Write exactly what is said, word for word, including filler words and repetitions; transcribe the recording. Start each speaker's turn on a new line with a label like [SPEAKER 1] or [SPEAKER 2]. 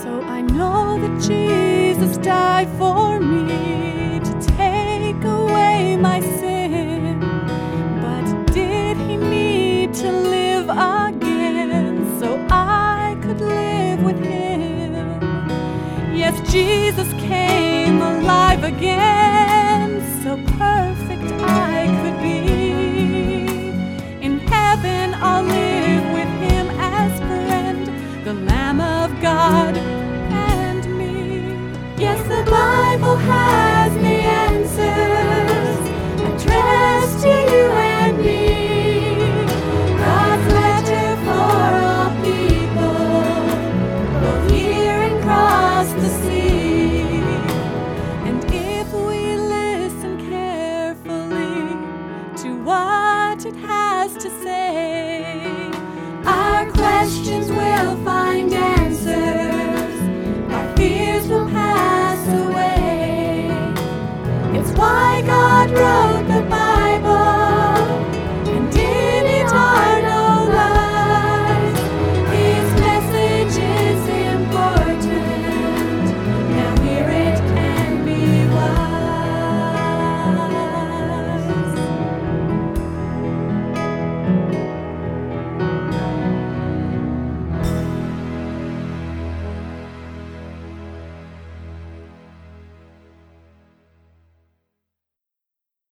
[SPEAKER 1] So I know that Jesus died for me to take away my sin. But did he need to live again so I could live with him? Yes, Jesus came alive again, so perfect I could be. In heaven I'll live with him as friend, the Lamb of God and me. Yes, the Bible has the answers addressed to you and me. God's letter for all people, both here and across the sea.